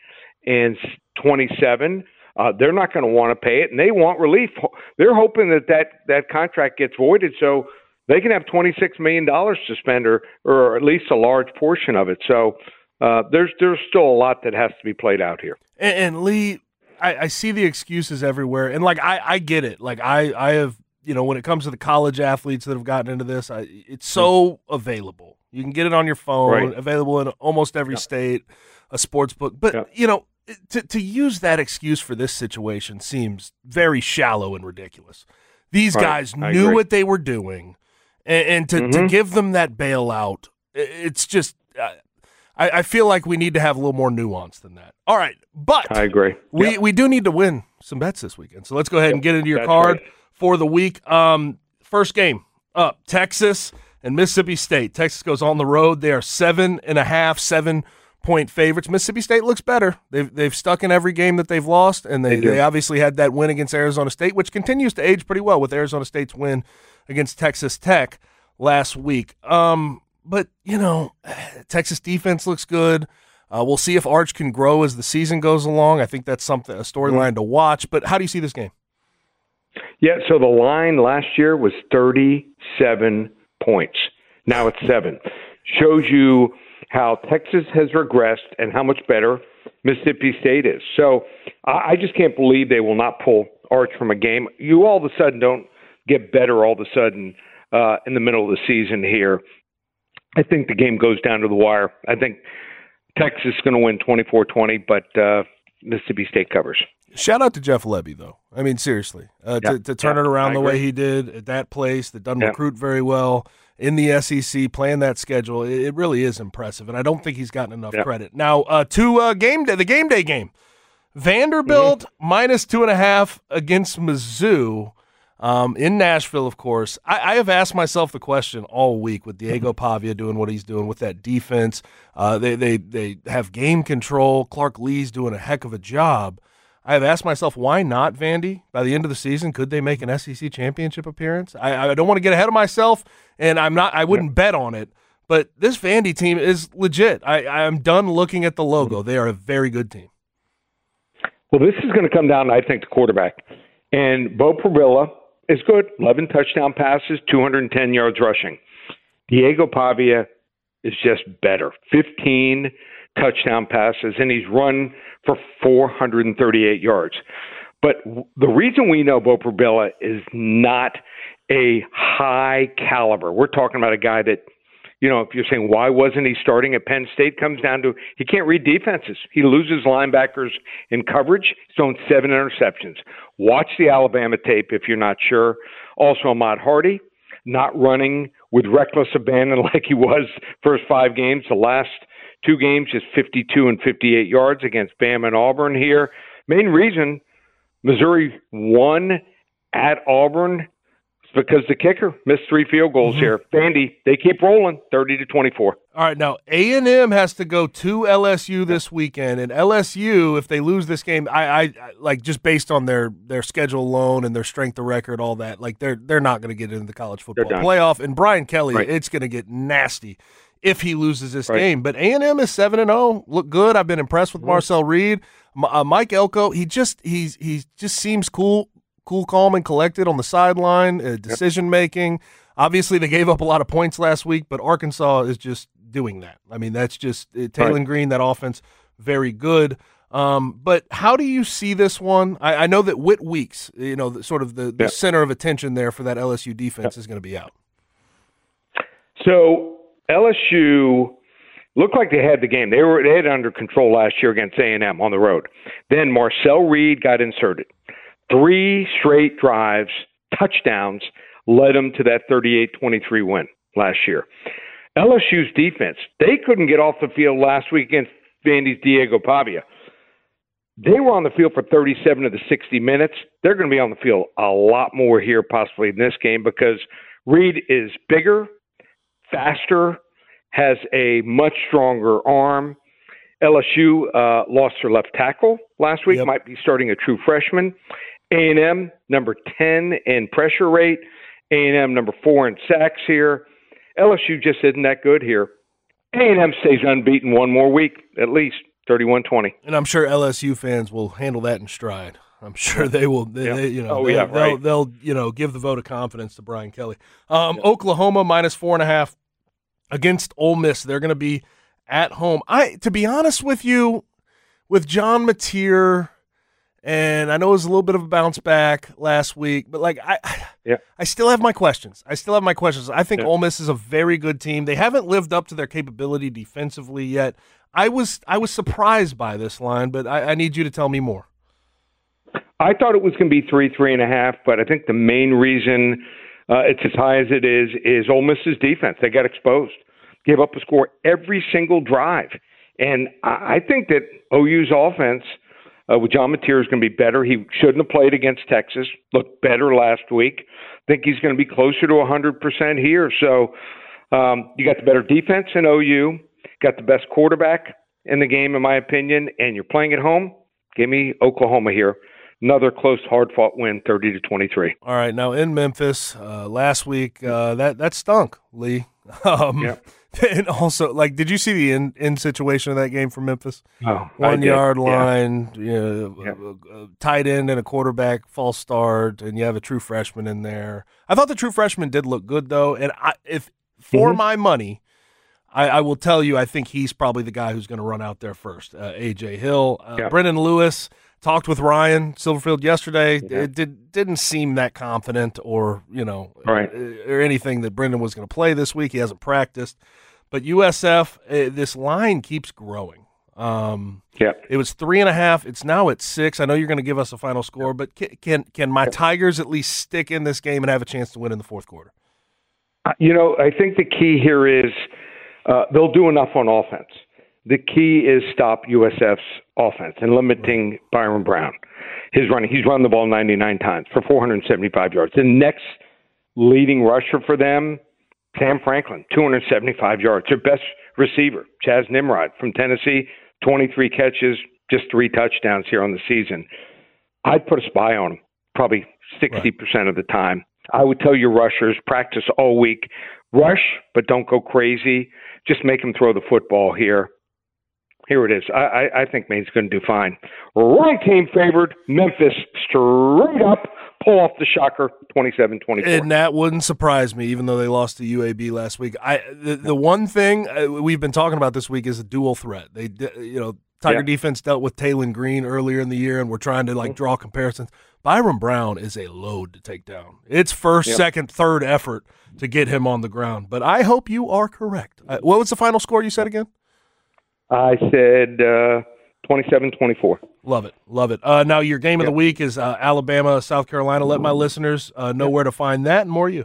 twenty-seven. Uh, they're not going to want to pay it, and they want relief. They're hoping that, that that contract gets voided so they can have twenty-six million dollars to spend, or, or at least a large portion of it. So uh, there's there's still a lot that has to be played out here. And, and Lee, I, I see the excuses everywhere, and like I, I get it. Like I, I have, you know, when it comes to the college athletes that have gotten into this, I, it's so available. You can get it on your phone, right. Available in almost every yeah. state, a sports book. But yeah. you know. To to use that excuse for this situation seems very shallow and ridiculous. These right. guys I knew agree. what they were doing, and, and to, mm-hmm. to give them that bailout, it's just uh, I, I feel like we need to have a little more nuance than that. All right, but I agree. We yep. we do need to win some bets this weekend, so let's go ahead yep. and get into your That's card right. for the week. Um, first game up, Texas and Mississippi State. Texas goes on the road. They are seven and a half, seven. point favorites. Mississippi State looks better. They've they've stuck in every game that they've lost, and they, they, they obviously had that win against Arizona State, which continues to age pretty well with Arizona State's win against Texas Tech last week. Um, but, you know, Texas defense looks good. Uh, we'll see if Arch can grow as the season goes along. I think that's something a storyline to watch. But how do you see this game? Yeah, so the line last year was thirty-seven points. Now it's seven. Shows you how Texas has regressed and how much better Mississippi State is. So I just can't believe they will not pull Arch from a game. You all of a sudden don't get better all of a sudden uh, in the middle of the season here. I think the game goes down to the wire. I think Texas is going to win twenty-four twenty, but uh, Mississippi State covers. Shout out to Jeff Lebby, though. I mean, seriously, uh, yeah, to, to turn yeah, it around I the agree. way he did at that place that doesn't yeah. recruit very well in the S E C, playing that schedule, it, it really is impressive, and I don't think he's gotten enough yeah. credit. Now, uh, to uh, game day, the game day game, Vanderbilt mm-hmm. minus two and a half against Mizzou um, in Nashville, of course. I, I have asked myself the question all week with Diego Pavia doing what he's doing with that defense. Uh, they, they, they have game control. Clark Lee's doing a heck of a job. I have asked myself, why not Vandy? By the end of the season, could they make an S E C championship appearance? I, I don't want to get ahead of myself, and I'm not. I wouldn't bet on it. But this Vandy team is legit. I, I'm done looking at the logo. They are a very good team. Well, this is going to come down, I think, to quarterback. And Bo Prabilla is good. eleven touchdown passes, two hundred ten yards rushing. Diego Pavia is just better. fifteen touchdown passes, and he's run for four hundred thirty-eight yards. But the reason we know Bo Prabilla is not a high caliber, we're talking about a guy that, you know, if you're saying why wasn't he starting at Penn State, comes down to he can't read defenses. He loses linebackers in coverage. He's thrown seven interceptions. Watch the Alabama tape if you're not sure. Also, Ahmad Hardy, not running with reckless abandon like he was first five games. The last two games, just fifty-two and fifty-eight yards against Bama and Auburn here. Main reason Missouri won at Auburn is because the kicker missed three field goals mm-hmm. here. Vandy, they keep rolling, thirty to twenty-four. All right, now A and M has to go to L S U this weekend, and L S U, if they lose this game, I, I, I like just based on their, their schedule alone and their strength of record, all that, like they're they're not going to get into the college football playoff. And Brian Kelly, right. it's going to get nasty if he loses this right. game. But A and M is seven and oh, look good. I've been impressed with mm-hmm. Marcel Reed. Uh, Mike Elko, he just he's he just seems cool, cool, calm, and collected on the sideline, uh, decision-making. Yep. Obviously, they gave up a lot of points last week, but Arkansas is just doing that. I mean, that's just uh, Taylon right. Green, that offense, very good. Um, but how do you see this one? I, I know that Whit Weeks, you know, the, sort of the, the yep. center of attention there for that L S U defense yep. is going to be out. So L S U looked like they had the game. They were they had it under control last year against A and M on the road. Then Marcel Reed got inserted. Three straight drives, touchdowns, led them to that thirty-eight twenty-three win last year. L S U's defense, they couldn't get off the field last week against Vandy's Diego Pavia. They were on the field for thirty-seven of the sixty minutes. They're going to be on the field a lot more here possibly in this game because Reed is bigger, faster, has a much stronger arm. L S U uh, lost their left tackle last week, yep. might be starting a true freshman. A and M, number ten in pressure rate. A and M, number four in sacks here. L S U just isn't that good here. A and M stays unbeaten one more week, at least, thirty-one twenty. And I'm sure L S U fans will handle that in stride. I'm sure they will. They, yeah. they, you know, oh, they, yeah, they'll, right. they'll, you know, give the vote of confidence to Brian Kelly. Um, yeah. Oklahoma minus four and a half against Ole Miss. They're going to be at home. I, to be honest with you, with John Mateer, and I know it was a little bit of a bounce back last week, but like I, yeah. I still have my questions. I still have my questions. I think yeah. Ole Miss is a very good team. They haven't lived up to their capability defensively yet. I was I was surprised by this line, but I, I need you to tell me more. I thought it was going to be three, three and a half, but I think the main reason uh, it's as high as it is is Ole Miss's defense. They got exposed, gave up a score every single drive, and I, I think that O U's offense uh, with John Mateer is going to be better. He shouldn't have played against Texas. Looked better last week. I think he's going to be closer to one hundred percent here. So um, you got the better defense in O U, got the best quarterback in the game, in my opinion, and you're playing at home. Give me Oklahoma here. Another close, hard-fought win, thirty to twenty-three. All right, now in Memphis uh, last week, uh, that that stunk, Lee. Um, yeah. And also, like, did you see the in, in situation of that game for Memphis? Oh, one yard line, yeah. you know, yeah. a, a tight end and a quarterback, false start, and you have a true freshman in there. I thought the true freshman did look good though, and I, if for mm-hmm. my money, I, I will tell you, I think he's probably the guy who's going to run out there first. Uh, A J Hill, uh, yeah. Brendan Lewis. Talked with Ryan Silverfield yesterday. Yeah. It did, didn't seem that confident or, you know, right. or anything that Brendan was going to play this week. He hasn't practiced. But U S F, uh, this line keeps growing. Um, yeah. It was three and a half. It's now at six. I know you're going to give us a final score, but can, can can my Tigers at least stick in this game and have a chance to win in the fourth quarter? Uh, you know, I think the key here is uh, they'll do enough on offense. The key is stop U S F's offense and limiting Byron Brown. His running, he's run the ball ninety-nine times for four hundred seventy-five yards. The next leading rusher for them, Sam Franklin, two hundred seventy-five yards. Their best receiver, Chaz Nimrod from Tennessee, twenty-three catches, just three touchdowns here on the season. I'd put a spy on him probably sixty percent right. of the time. I would tell your rushers, practice all week. Rush, but don't go crazy. Just make them throw the football here. Here it is. I, I, I think Maine's going to do fine. Right team favored. Memphis straight up. Pull off the shocker, twenty-seven twenty-four. And that wouldn't surprise me, even though they lost to U A B last week. I the, the one thing we've been talking about this week is a dual threat. They, you know, Tiger yeah. defense dealt with Taylon Green earlier in the year, and we're trying to like draw comparisons. Byron Brown is a load to take down. It's first, yep. second, third effort to get him on the ground. But I hope you are correct. Uh, what was the final score you said again? I said uh, twenty-seven twenty-four. Love it. Love it. Uh, now, your game yep. of the week is uh, Alabama, South Carolina. Let my listeners uh, know yep. where to find that and more you.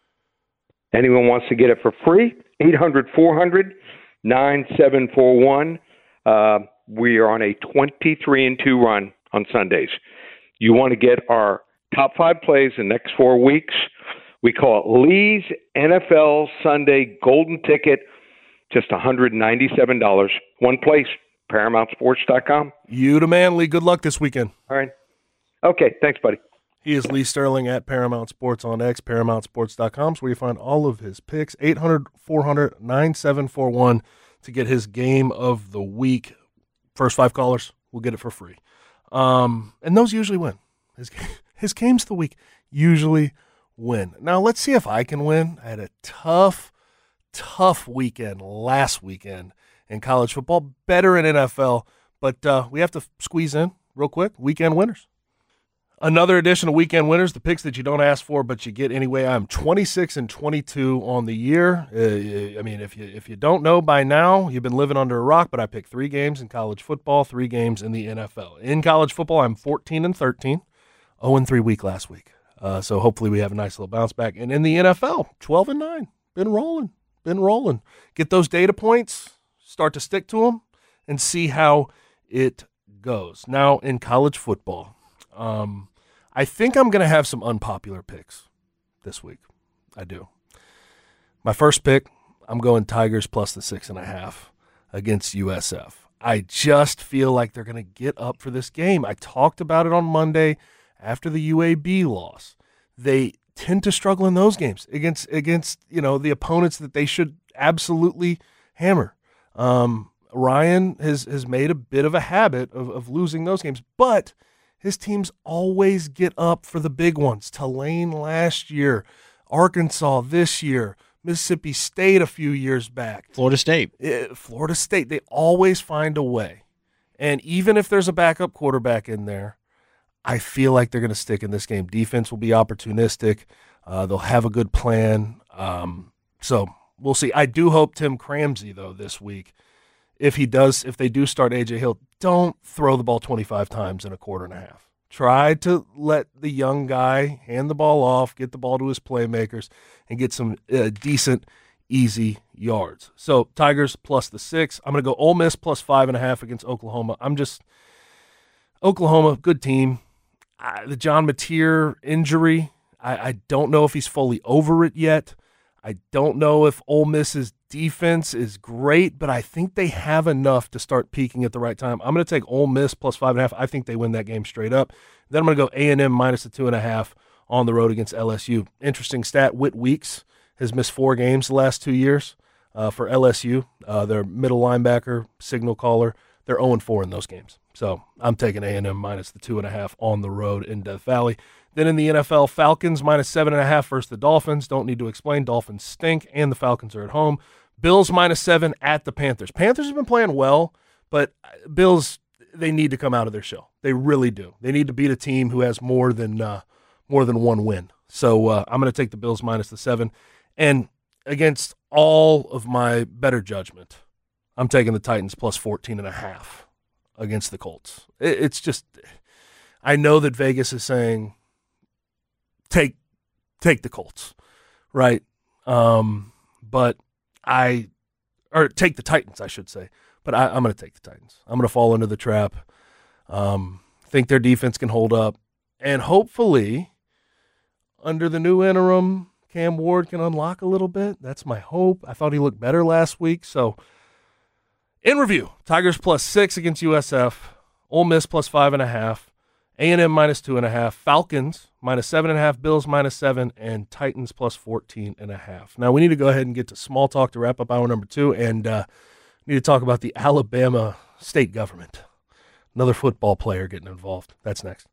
Anyone wants to get it for free, eight hundred, four hundred, nine seven four one. Uh, we are on a twenty-three and two run on Sundays. You want to get our top five plays in the next four weeks. We call it Lee's N F L Sunday Golden Ticket. Just one hundred ninety-seven dollars. One place, paramount sports dot com. You the man, Lee. Good luck this weekend. All right. Okay. Thanks, buddy. He is Lee Sterling at Paramount Sports on X, paramount sports dot com, where you find all of his picks. eight hundred, four hundred, nine seven four one to get his game of the week. First five callers will get it for free. Um, and those usually win. His, his games of the week usually win. Now, let's see if I can win. I had a tough, tough weekend last weekend in college football, better in N F L, but uh, we have to squeeze in real quick. Weekend winners. Another edition of Weekend Winners, the picks that you don't ask for but you get anyway. I'm twenty-six and twenty-two on the year. Uh, I mean, if you if you don't know by now, you've been living under a rock, but I picked three games in college football, three games in the N F L. In college football, I'm fourteen and thirteen, oh and three week last week. Uh, so hopefully we have a nice little bounce back. And in the N F L, twelve and nine, been rolling, been rolling. Get those data points, start to stick to them, and see how it goes. Now, in college football, um, I think I'm going to have some unpopular picks this week. I do. My first pick, I'm going Tigers plus the six and a half against U S F. I just feel like they're going to get up for this game. I talked about it on Monday after the U A B loss. They tend to struggle in those games against against you know the opponents that they should absolutely hammer. Um, Ryan has has made a bit of a habit of, of losing those games, but his teams always get up for the big ones. Tulane last year, Arkansas this year, Mississippi State a few years back. Florida State. It, Florida State. They always find a way. And even if there's a backup quarterback in there, I feel like they're going to stick in this game. Defense will be opportunistic. Uh, they'll have a good plan. Um, so we'll see. I do hope Tim Cramsey, though, this week, if he does, if they do start A J Hill, don't throw the ball twenty-five times in a quarter and a half. Try to let the young guy hand the ball off, get the ball to his playmakers, and get some uh, decent, easy yards. So Tigers plus the six. I'm going to go Ole Miss plus five and a half against Oklahoma. I'm just Oklahoma, good team. Uh, the John Mateer injury, I, I don't know if he's fully over it yet. I don't know if Ole Miss's defense is great, but I think they have enough to start peaking at the right time. I'm going to take Ole Miss plus five and a half. I think they win that game straight up. Then I'm going to go A and M minus the two and a half on the road against L S U. Interesting stat, Whit Weeks has missed four games the last two years uh, for L S U. Uh, their middle linebacker, signal caller, they're oh and four in those games. So I'm taking A and M minus the two and a half on the road in Death Valley. Then in the N F L, Falcons minus seven and a half versus the Dolphins. Don't need to explain. Dolphins stink, and the Falcons are at home. Bills minus seven at the Panthers. Panthers have been playing well, but Bills, they need to come out of their shell. They really do. They need to beat a team who has more than uh, more than one win. So uh, I'm going to take the Bills minus the seven. And against all of my better judgment, I'm taking the Titans plus fourteen and a half against the Colts. It, it's just, I know that Vegas is saying, take take the Colts, right? Um, but I, or take the Titans, I should say. But I, I'm going to take the Titans. I'm going to fall into the trap. Um, think their defense can hold up. And hopefully, under the new interim, Cam Ward can unlock a little bit. That's my hope. I thought he looked better last week. So, in review, Tigers plus six against U S F. Ole Miss plus five and a half. A and M minus two and a half. Falcons minus seven and a half. Bills minus seven. And Titans plus fourteen and a half. Now, we need to go ahead and get to small talk to wrap up hour number two. And uh, need to talk about the Alabama state government. Another football player getting involved. That's next.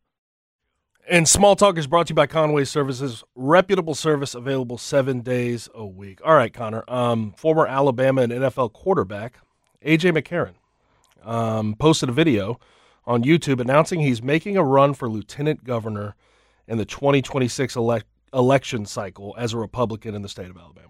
And Small Talk is brought to you by Conway Services. Reputable service available seven days a week. All right, Connor. Um, former Alabama and N F L quarterback A J McCarron um, posted a video on YouTube announcing he's making a run for lieutenant governor in the twenty twenty-six ele- election cycle as a Republican in the state of Alabama.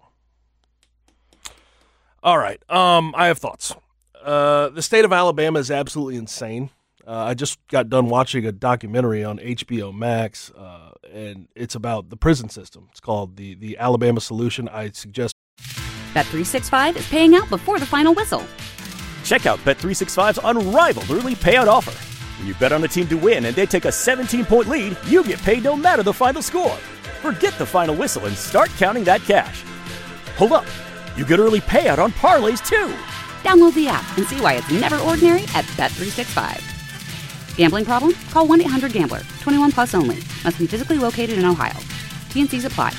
All right, um, I have thoughts. Uh, the state of Alabama is absolutely insane. Uh, I just got done watching a documentary on H B O Max, uh, and it's about the prison system. It's called the the Alabama Solution. I suggest Bet three sixty-five is paying out before the final whistle. Check out Bet three sixty-five's unrivaled early payout offer. When you bet on a team to win and they take a seventeen-point lead, you get paid no matter the final score. Forget the final whistle and start counting that cash. Hold up. You get early payout on parlays, too. Download the app and see why it's never ordinary at Bet three sixty-five. Gambling problem? Call one eight hundred gambler. twenty-one plus only. Must be physically located in Ohio. T N Cs apply.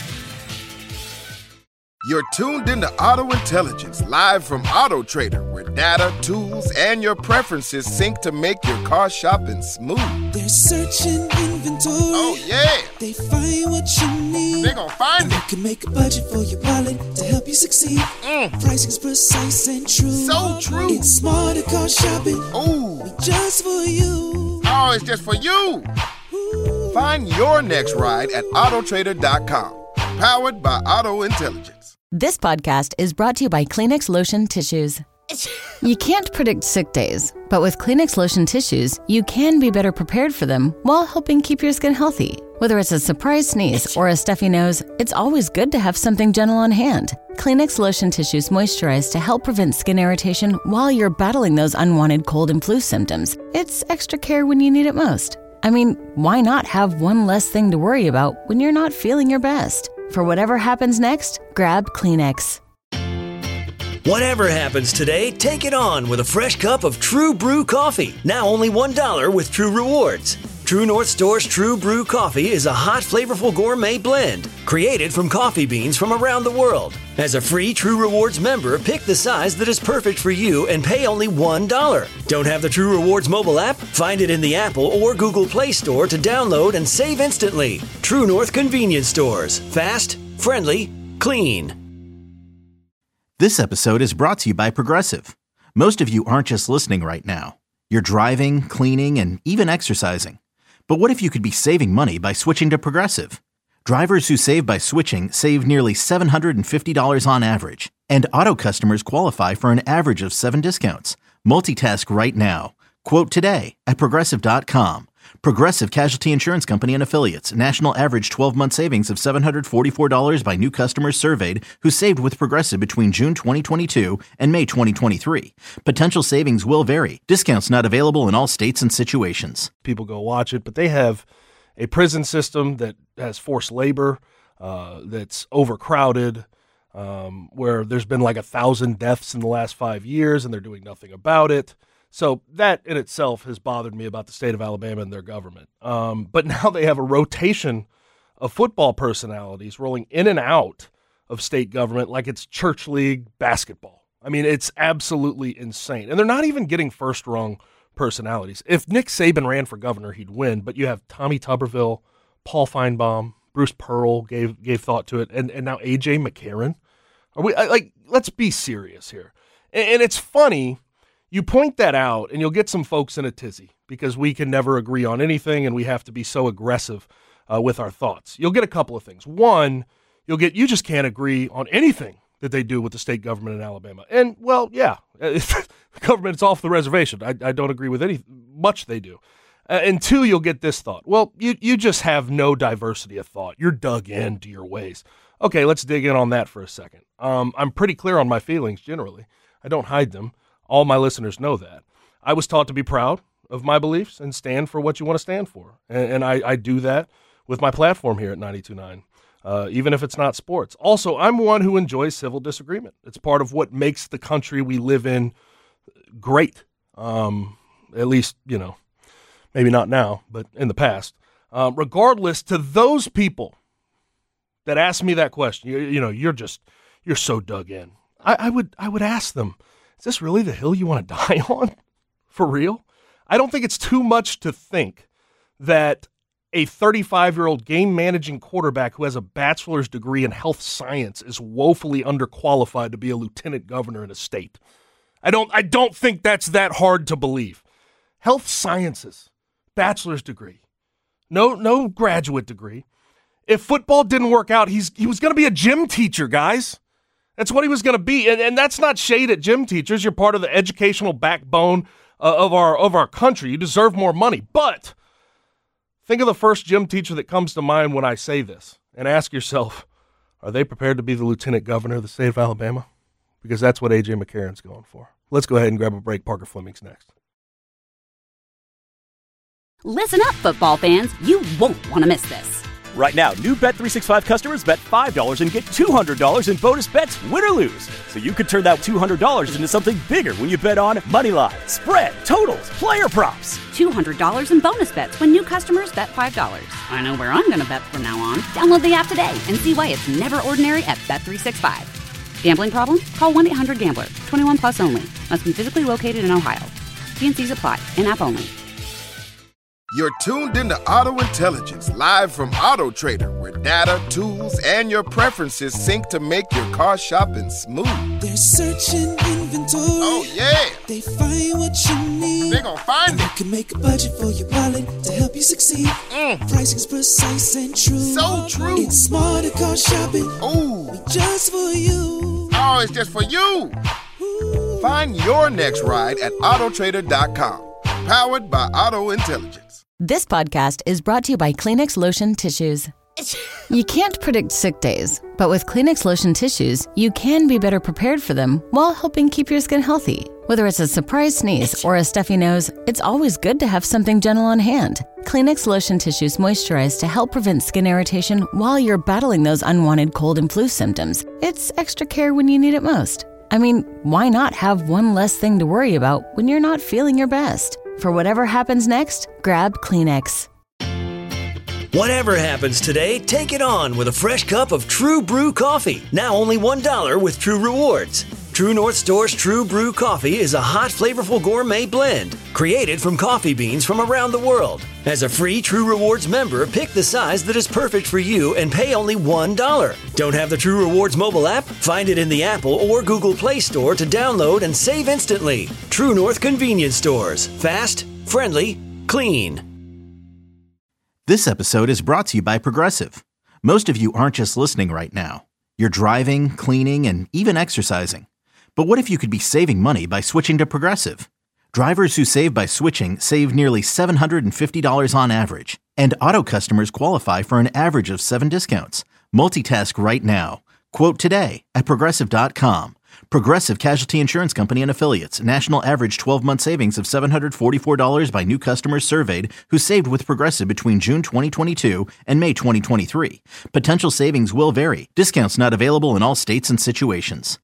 You're tuned into Auto Intelligence, live from Auto Trader, where data, tools, and your preferences sync to make your car shopping smooth. They're searching inventory. Oh, yeah. They find what you need. They're gonna find and it. You can make a budget for your wallet to help you succeed. Mm. Pricing's precise and true. So true. It's smarter car shopping. Ooh. Just for you. Oh, it's just for you. Ooh. Find your next ride at auto trader dot com. Powered by Auto Intelligence. This podcast is brought to you by Kleenex Lotion Tissues. You can't predict sick days, but with Kleenex Lotion Tissues, you can be better prepared for them while helping keep your skin healthy. Whether it's a surprise sneeze or a stuffy nose, it's always good to have something gentle on hand. Kleenex Lotion Tissues moisturize to help prevent skin irritation while you're battling those unwanted cold and flu symptoms. It's extra care when you need it most. I mean, why not have one less thing to worry about when you're not feeling your best? For whatever happens next, grab Kleenex. Whatever happens today, take it on with a fresh cup of True Brew coffee. Now only one dollar with True Rewards. True North Store's True Brew coffee is a hot, flavorful gourmet blend created from coffee beans from around the world. As a free True Rewards member, pick the size that is perfect for you and pay only one dollar. Don't have the True Rewards mobile app? Find it in the Apple or Google Play Store to download and save instantly. True North Convenience Stores. Fast, friendly, clean. This episode is brought to you by Progressive. Most of you aren't just listening right now. You're driving, cleaning, and even exercising. But what if you could be saving money by switching to Progressive? Drivers who save by switching save nearly seven hundred fifty dollars on average. And auto customers qualify for an average of seven discounts. Multitask right now. Quote today at Progressive dot com. Progressive Casualty Insurance Company and Affiliates. National average twelve-month savings of seven hundred forty-four dollars by new customers surveyed who saved with Progressive between June twenty twenty-two and May twenty twenty-three. Potential savings will vary. Discounts not available in all states and situations. People go watch it, but they have a prison system that has forced labor, uh, that's overcrowded, um, where there's been like a thousand deaths in the last five years and they're doing nothing about it. So that in itself has bothered me about the state of Alabama and their government. Um, but now they have a rotation of football personalities rolling in and out of state government like it's church league basketball. I mean, it's absolutely insane. And they're not even getting first-rung personalities. If Nick Saban ran for governor, he'd win. But you have Tommy Tuberville, Paul Feinbaum, Bruce Pearl gave gave thought to it, and, and now A J McCarron. Are we like? Let's be serious here. And, and it's funny. You point that out, and you'll get some folks in a tizzy because we can never agree on anything, and we have to be so aggressive uh, with our thoughts. You'll get a couple of things. One, you'll get you just can't agree on anything that they do with the state government in Alabama. And, well, yeah, the government's off the reservation. I, I don't agree with any much they do. Uh, and two, you'll get this thought. Well, you, you just have no diversity of thought. You're dug into your ways. Okay, let's dig in on that for a second. Um, I'm pretty clear on my feelings generally. I don't hide them. All my listeners know that. I was taught to be proud of my beliefs and stand for what you want to stand for. And, and I, I do that with my platform here at ninety-two point nine, uh, even if it's not sports. Also, I'm one who enjoys civil disagreement. It's part of what makes the country we live in great, um, at least, you know, maybe not now, but in the past. Uh, regardless, to those people that ask me that question, you, you know, you're just, you're so dug in. I, I would, I would ask them, is this really the hill you want to die on? For real? I don't think it's too much to think that a thirty-five-year-old game-managing quarterback who has a bachelor's degree in health science is woefully underqualified to be a lieutenant governor in a state. I don't I don't think that's that hard to believe. Health sciences, bachelor's degree, no no graduate degree. If football didn't work out, he's he was going to be a gym teacher, guys. That's what he was going to be, and, and that's not shade at gym teachers. You're part of the educational backbone uh, of our of our country. You deserve more money. But think of the first gym teacher that comes to mind when I say this, and ask yourself, are they prepared to be the lieutenant governor of the state of Alabama? Because that's what A J McCarron's going for. Let's go ahead and grab a break. Parker Fleming's next. Listen up, football fans. You won't want to miss this. Right now, new Bet three sixty-five customers bet five dollars and get two hundred dollars in bonus bets, win or lose. So you could turn that two hundred dollars into something bigger when you bet on Moneyline, spread, totals, player props. two hundred dollars in bonus bets when new customers bet five dollars. I know where I'm going to bet from now on. Download the app today and see why it's never ordinary at Bet three sixty-five. Gambling problem? Call one eight hundred gambler. twenty-one plus only. Must be physically located in Ohio. T and C's apply. In-app only. You're tuned into Auto Intelligence, live from Auto Trader, where data, tools, and your preferences sync to make your car shopping smooth. They're searching inventory. Oh, yeah. They find what you need. They're gonna find and it. You can make a budget for your wallet to help you succeed. Mm. Pricing's precise and true. So true. It's smarter car shopping. Ooh. Just for you. Oh, it's just for you. Ooh. Find your next ride at auto trader dot com. Powered by Auto Intelligence. This podcast is brought to you by Kleenex Lotion Tissues. You can't predict sick days, but with Kleenex Lotion Tissues, you can be better prepared for them while helping keep your skin healthy. Whether it's a surprise sneeze or a stuffy nose, it's always good to have something gentle on hand. Kleenex Lotion Tissues moisturize to help prevent skin irritation while you're battling those unwanted cold and flu symptoms. It's extra care when you need it most. I mean, why not have one less thing to worry about when you're not feeling your best? For whatever happens next, grab Kleenex. Whatever happens today, take it on with a fresh cup of True Brew coffee. Now only one dollar with True Rewards. True North Store's True Brew coffee is a hot, flavorful gourmet blend created from coffee beans from around the world. As a free True Rewards member, pick the size that is perfect for you and pay only one dollar. Don't have the True Rewards mobile app? Find it in the Apple or Google Play Store to download and save instantly. True North Convenience Stores. Fast, friendly, clean. This episode is brought to you by Progressive. Most of you aren't just listening right now. You're driving, cleaning, and even exercising. But what if you could be saving money by switching to Progressive? Drivers who save by switching save nearly seven hundred fifty dollars on average. And auto customers qualify for an average of seven discounts. Multitask right now. Quote today at Progressive dot com. Progressive Casualty Insurance Company and Affiliates. National average twelve-month savings of seven hundred forty-four dollars by new customers surveyed who saved with Progressive between June twenty twenty-two and May twenty twenty-three. Potential savings will vary. Discounts not available in all states and situations.